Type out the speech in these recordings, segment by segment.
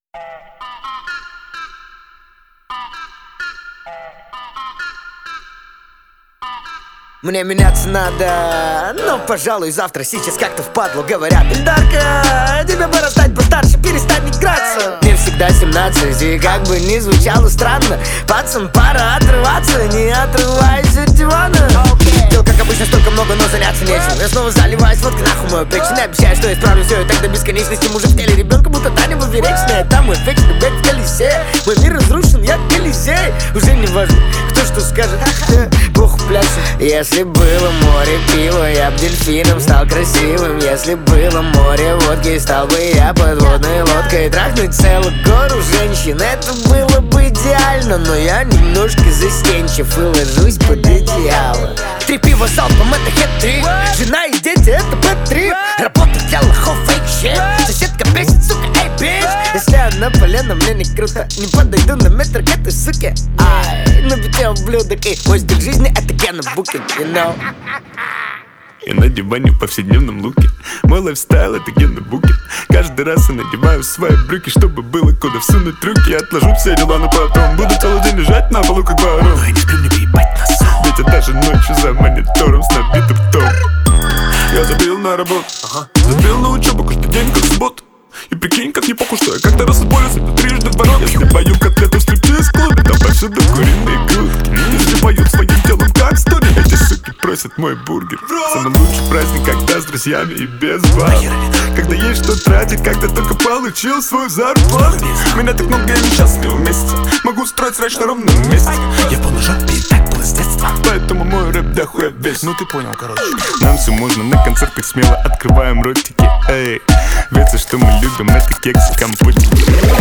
Мне меняться надо, но, пожалуй, завтра, сейчас как-то впадлу. Говорят: Эльдарка, тебе пора стать постарше, перестань играться. Мне всегда 17, и как бы ни звучало странно, пацан, пора отрываться, не отрываясь от дивана. Дел, как обычно, столько много, но заняться нечем. Я снова заливаюсь водкой, нахуй мою печень. Не обещаю, что я исправлю все и так до бесконечности. Мужик в теле ребенка, будто Таня поперечная. Там мой вечный бэк в колесе. Мой мир разрушен, я Колизей. Уже не важно, кто что скажет, Бог пляшет. Если было море пива, я б дельфином стал красивым. Если было море водки, стал бы я подводной лодкой. Трахнуть целую гору женщин, это было бы идеально. Но я немножко застенчив и ложусь под одеяло. 3 пива залпом, это хет-трик. Жена и дети, это бэт-трип. Работа для лохов, фейк-щит. Соседка бесит, сука, эй, бич. Если она полена, мне не круто. Не подойду на метр к этой суке. Ай, на бите ублюдок. И мой стиль жизни — это Гена Букин, you know. Я на диване в повседневном луке. Мой лайфстайл — это Гена Букин. Каждый раз я надеваю свои брюки, чтобы было куда всунуть руки. Я отложу все дела, но потом буду целый день лежать на полу, как ворон. Ну и не сплю, не выебать на сон. Ведь я даже ночью за монитором с набитым том. Я забил на работу, забил на учебу, каждый день как суббота. И прикинь, как не похуй, что я как-то раз отборюсь, это трижды в ворот. Если пою котлету в стриптиз-клубе, там повсюду куриные грудки. Если поют своим телом как стори, эти суки просят мой бургер. Самый лучший праздник, когда с друзьями и без баб. Когда есть что тратить, когда только получил свою зарплату. Меня так много, я несчастлив вместе. Могу строить срач на ровном месте. Я полный жопе и так было с детства. Поэтому мой рэп дохуя весь. Ну ты понял, короче. Нам все можно, на концертах смело открываем ротики. Эй, ведь все, что мы любим, это кексы, компотики.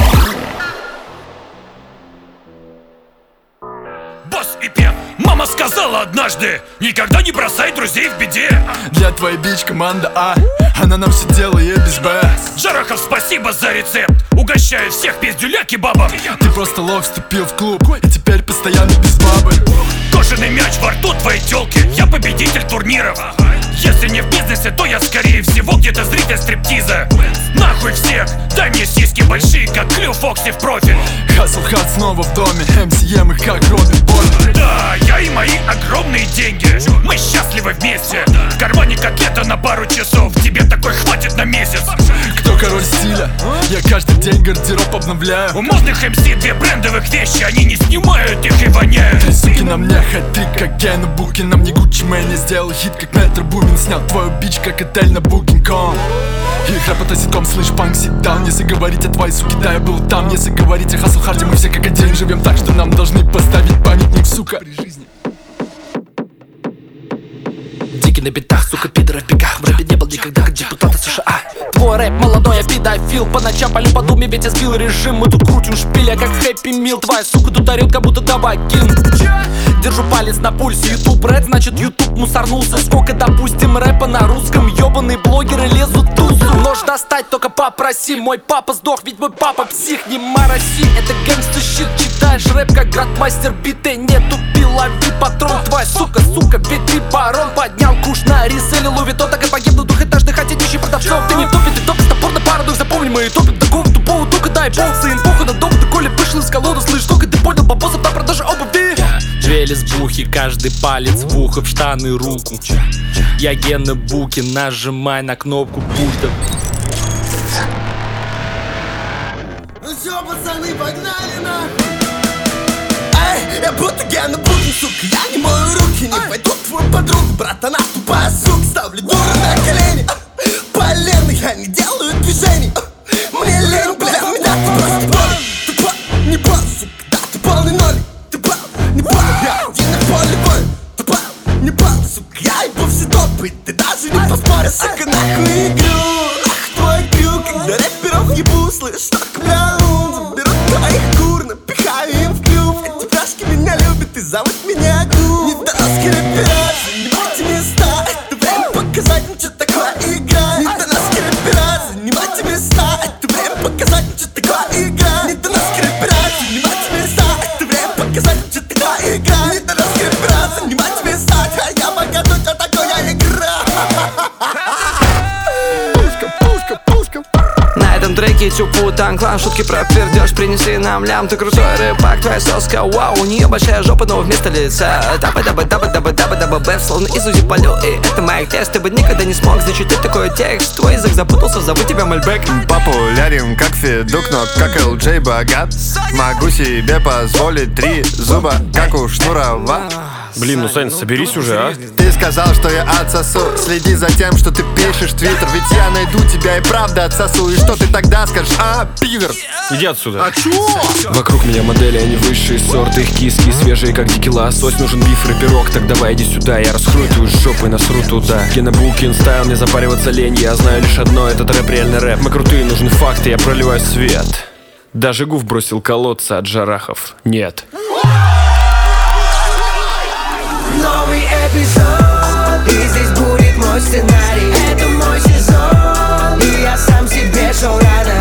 Босс и Пен. Мама сказала однажды: никогда не бросай друзей в беде. Для твоей бич команда А, она нам все делает без Б. Жарахов, спасибо за рецепт. Угощаю всех пиздюля кебабом. Ты просто лох вступил в клуб и теперь постоянно без бабы. Кожаный мяч во рту твоей тёлки. Я победитель турниров. Если не в бизнесе, то я скорее всего где-то зритель стриптиза. Нахуй всех, дай мне сиськи большие, как Клю Фокси в профиль. Хасл Хат снова в доме, МСМ их как Робин Бой. Да, я и мои огромные деньги. Мы счастливы вместе. В кармане котлета на пару часов. Тебе такой хватит на месяц. Кто король стиля? Я каждый день гардероб обновляю. У модных МС 2 брендовых вещи. Они не снимают их и воняют. Ты, суки, на мне хэт-трик, как Гена Букин. На мне Гуччи Мэни сделал хит, как Метро Бумин. Снял твою бич, как отель на Booking.com. Их рэп это ситком, слышь, панк, сит-даун. Если говорить о твоей суке, да, я был там. Если говорить о Хасл Харде, мы все как один. Живем так, что нам должны поставить памятник, сука, при жизни. Дикий на битах, сука, пидоров в бегах. В рэпе не был никогда, как депутаты США. Твой рэп молодой, я педофил. По ночам палю по думе, ведь я сбил режим. Мы тут крутим шпиля, как Хэппи Мил. Твоя сука тут орёт, как будто табакин. Держу палец на пульсе. Ютуб рэп, значит ютуб мусорнулся. Сколько, допустим, рэпа на русском. Ёбаные блогеры лезут в тусу. Нож достать, только попроси. Мой папа сдох, ведь мой папа псих. Не мороси, это гэнгста щит. Читаешь рэп, как градмастер биты. Не тупи, лови патрон. Твоя сука, ведь ты барон. Поднял куш на реселе Луви. То так и погибнут двухэтажных хотящих продавцов. Ты не топит, ты топит, топорно парадокс. Запомни, мы топим такого тупого. Только дай бог, сын, похуй на дом. Ты коли вышел из колоды, слышь, только ты понял, бабосов на продаже обуви. Джвелис бухи, каждый палец в ухо, в штаны руку. Я Гена Букин, нажимай на кнопку пульта. Ну всё, пацаны, погнали на. Эй, я будто Гена Букин, сука. Я не мою руки, не пойду в твою подругу. Брат, она тупая, сука. Ставлю дуру на колени. Полено, я не делаю движений. Мне лень, бля, меня ты просто болен. Ты пал, не пал, сука, да, ты полный ноль. Ты пал, не пал, я один на поле бой. Ты пал, не пал, сука, я ебу все топы. Ты даже не поспоришь, сука, нахуй игру. Ах, твой крюк, когда рэперов ебу, слышь, так, бля, заберу твоих кур, напихаю им в клюв. Эти пташки меня любят и зовут меня Гу. Недоносский рэпера, занимайте места. Это время показать, ну что такое игра. Недоносский рэпера, занимайте места. Это время показать, ну что такое игра. Недоносский рэпера, занимайте места. Это время показать, ну что такое игра. Недоносский рэпера, занимайте места. Я покажу, что такое игра. На этом треке Витю Путан Клан, шутки про пердеж, принеси нам лям. Ты крутой рыбак, твоя соска, вау. У нее большая жопа, но вместо лица даба-даба-даба-даба-даба-даба-даба-бэф. Словно из УЗИ полю, и это майк тест. Ты бы никогда не смог, значит ты такой текст. Твой язык запутался, зову тебя Мальбек. Популярен как Федук, но как ЛД богат. Могу себе позволить 3 зуба, как у Шнурова. Блин, ну Сань, соберись уже, а? Ты сказал, что я отсосу. Следи за тем, что ты пишешь в Твиттер. Ведь я найду тебя и правда отсосу. И что ты тогда скажешь, пидор? Иди отсюда. Вокруг меня модели, они высшие сорты. Их киски свежие, как дикий лосось. Нужен биф, рэперок, так давай иди сюда. Я раскрою твою жопу и насру туда. Кинобукин стайл, не запариваться лень. Я знаю лишь одно, этот рэп реальный рэп. Мы крутые, нужны факты, я проливаю свет. Даже Гуф бросил колодца от Джарахов. Нет. Новый эпизод, и здесь будет мой сценарий. Это мой сезон, и я сам себе шоу рано.